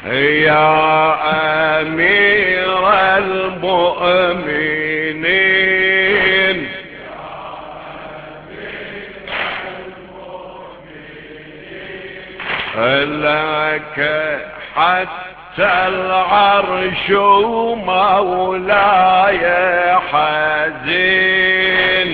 يا أمير المؤمنين لك حتى العرش مولاي حزين.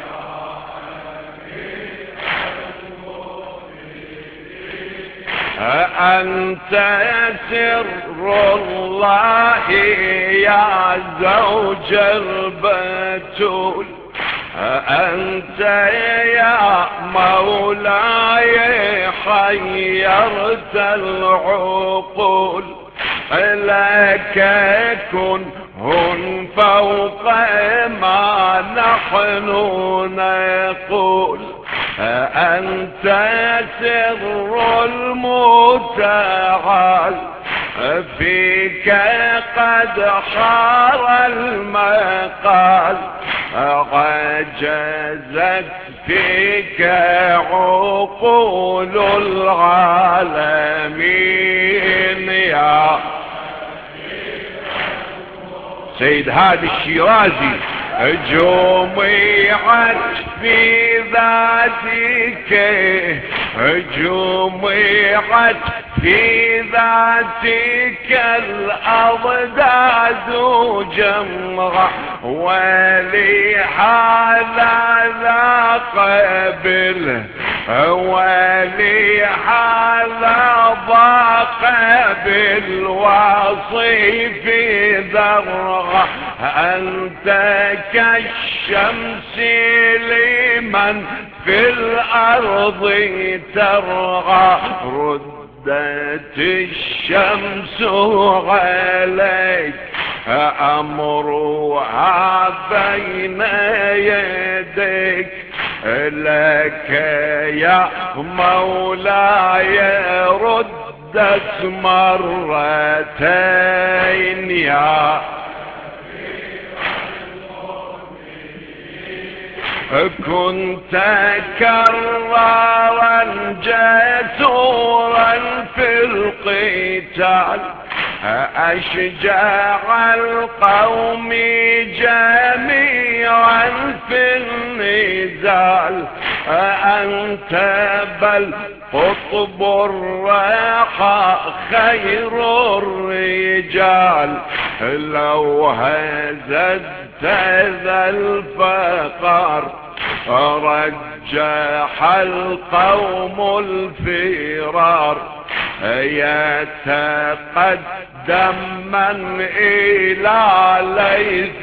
أنت سر الله يا زوج البتول، أنت يا مولاي حيرت العقول، لك كنهن فوق ما نحن نقول، أنت سر المتعال، فيك قد حار المقال، عجزت فيك عقول العالمين. يا سيد هادي الشيرازي جمعت في ذاتك، جمعت في ذاتك الأضداد جمعة، ولهذا لا قبل، ولهذا ضاق بالوصيف ذرة، أنت كالشمس لمن في الأرض ترعى، ردت الشمس عليك أمرها بين يديك، لك يا مولاي ردت مرتين. يا كنت كرارا جسورا في القتال، أشجاع القوم جميعا في النزال، أنت بل قطب الراحة خير الرجال، لو هززت ذا الفقر رجح القوم الفرار، يتقدم من إلى ليث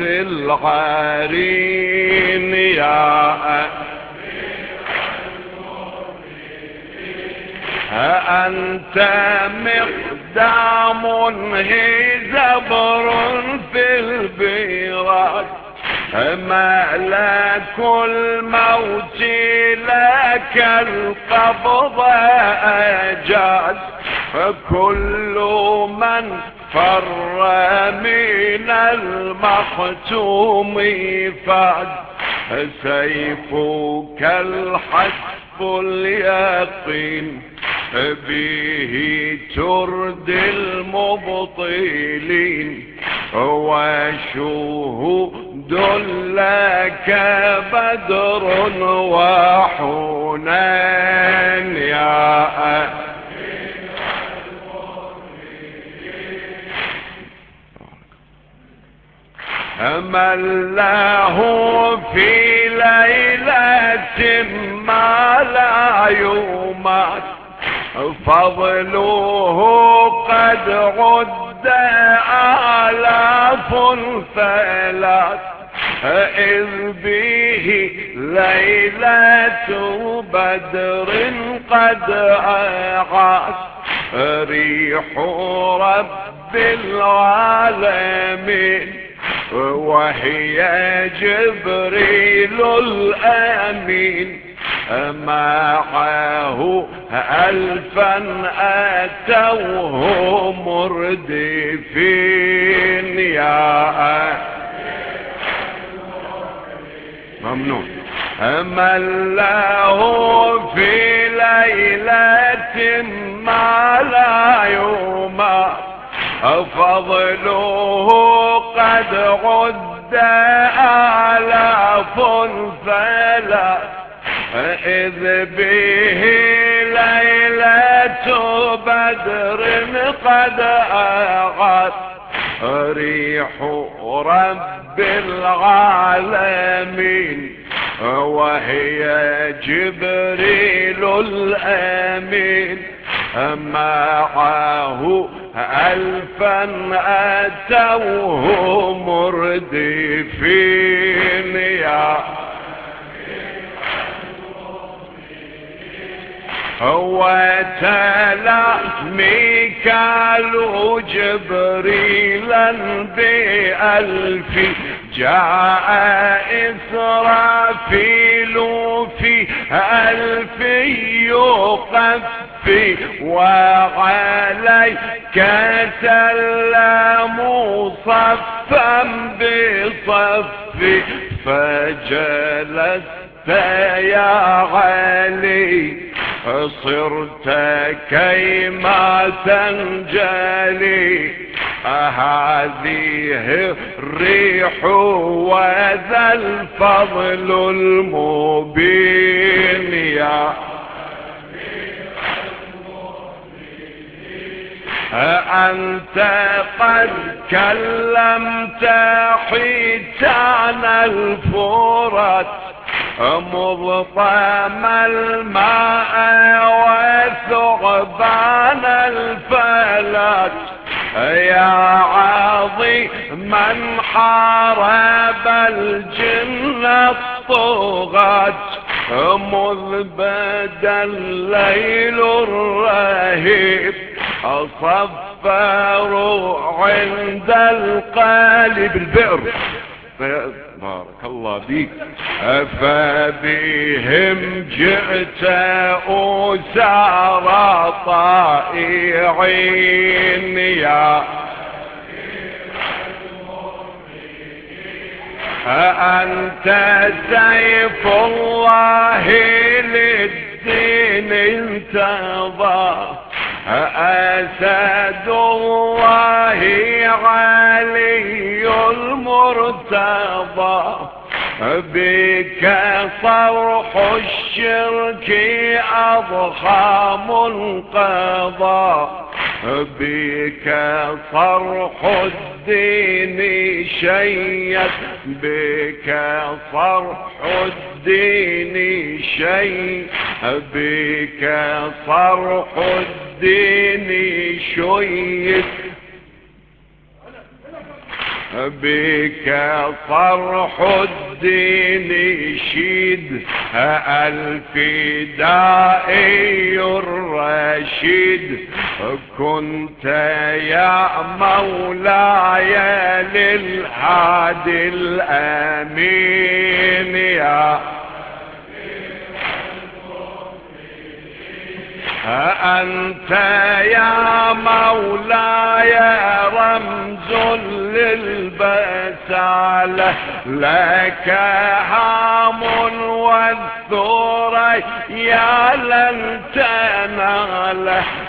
العرين. يا أنت مقدام هي زبر في البراد، ملك الموت لك القبض أجاد، كل من فر من المختوم فاد، سيفك الحتف اليقين، به تردي المبطلين، وشهود لك بدر وحنين. يا من له في ليلة ما لا يمات، فضله قد عد آلاف ثلاث، إذ به ليلة بدر قد أعاد، ريح رب العالمين، وهي جبريل الأمين، معه ألفا أتوه مردفين. يا ممنون. من له في ليلة ما لا يمات، فضله قد عد آلاف فلا إذ به ليلة بدر قد أغت ريح رب العالمين وهي جبريل الأمين معه ألفا أتوه مردفين يا وتلا ميكال جبريلا بألف جاء إسرافيل في ألف يقفي وعليك سلام صفا بصف فجلست يا علي صرت كيما تنجلي هذه الريح وذا الفضل المبين يا أنت قد كلمت حيتان الفرات مضطم الماء وثعبان الفلات يا عظيما حارب الجن الطغاة مذ بدا الليل الرهيب صفروا عند القالب البئر بارك الله بيك فبهم جئت أسارى طائعين يا أنت سيف الله للدين انتظى أسد الله علي المرتضى بك صرح الشرك أضحى منقضى بك صرح الدين شيد بك صرح الدين شيد بك صرح الدين شيد بك صرح الدين شيد الفدائي الرشيد كنت يا مولاي للهادي الأمين يا أنت يا مولاي رمز للبسالة لك هام والثريا لن تنال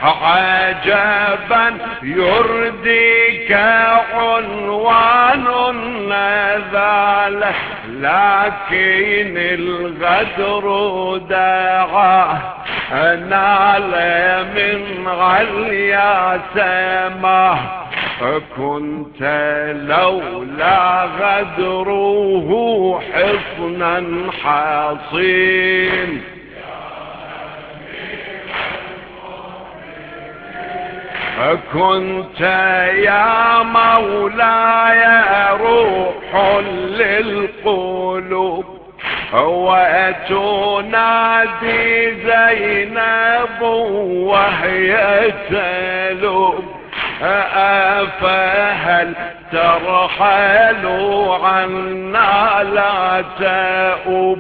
عجبا يرديك عنوان النذالة لكن الغدر دعاه نال من عليا سماه كنت لولا غدره حصنا حصين كنت يا مولاي روح للقلوب وتنادي زينب وهي تلوم أفهل ترحل عنا لا تؤب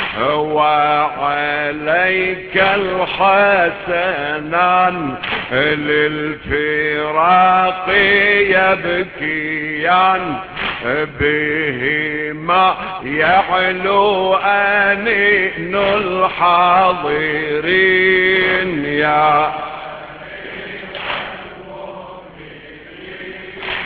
وعليك الحسنان للفراق يبكيان بهما يعلو أنين الحاضرين يا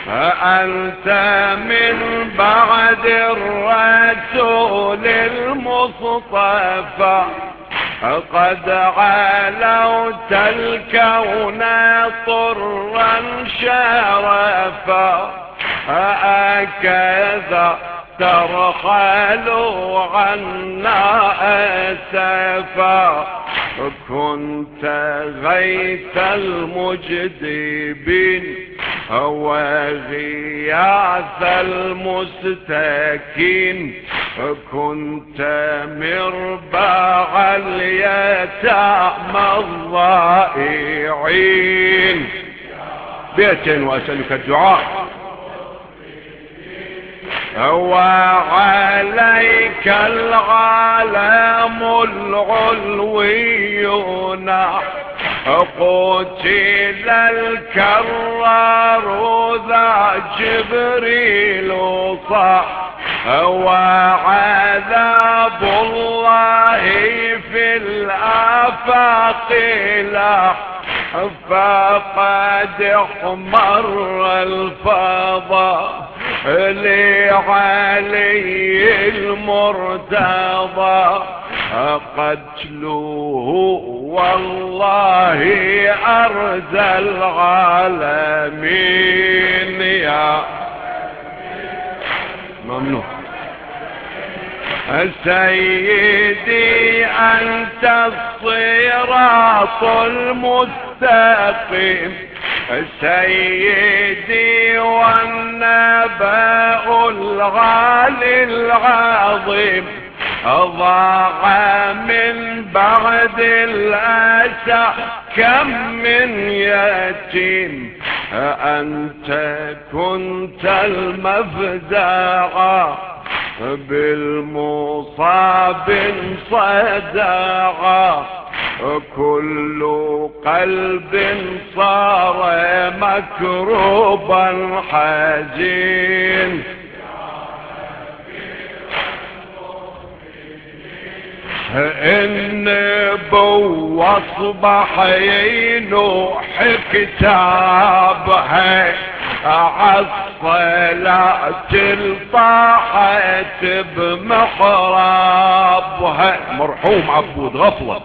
أنت من بعد الرسول المصطفى قد علوت الكون طرا شرفا هكذا ترحل عنا أسفا كنت غيث المجدبين وغياث المستكين كنت مربع اليتامى الضائعين. بيتين وأسألك الدعاء. وعليك العالم العلويون قتل الكرار ذا جبريل صح وعذاب الله في الآفاق لاح فقد احمر الفضاء لعلي المرتضى قتلوه والله أرزى العالمين. يا ممنوع سيدي أنت الصراط المستقيم سيدي والنبأ العالي العظيم ضاع من بعد الأسى كم من يتيم أنت كنت المفزع بالمصاب صدع كل قلب صار مكروبا حزين. النبو اصبح ينوح كتابها عالصلاة الطاحت بمحرابها. مرحوم عبود غفلة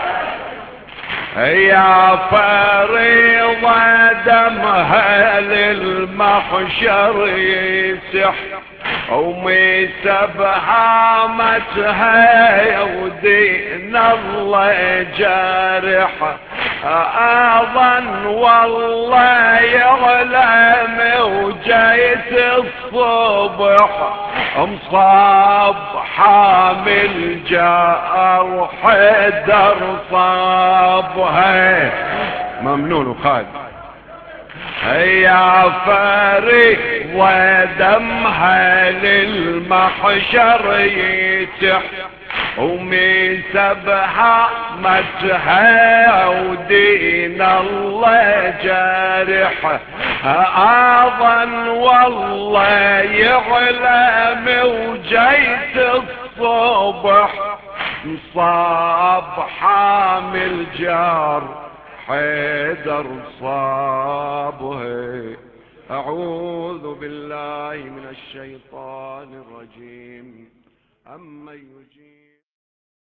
يا فريضة دمها للمحشر يسح وميسى بهامتها ودين الله جارح اظن والله يعلم وجيت الصبح مصاب حامل جار حدر صابها. ممنون وخالد يا فريق ودمها للمحشر يتح وميسى بهامتها ودين الله جارح اظن والله يعلم وجيت الصبح مصاب حامل جار حيدر صابه. أعوذ بالله من الشيطان الرجيم. أمن يجيب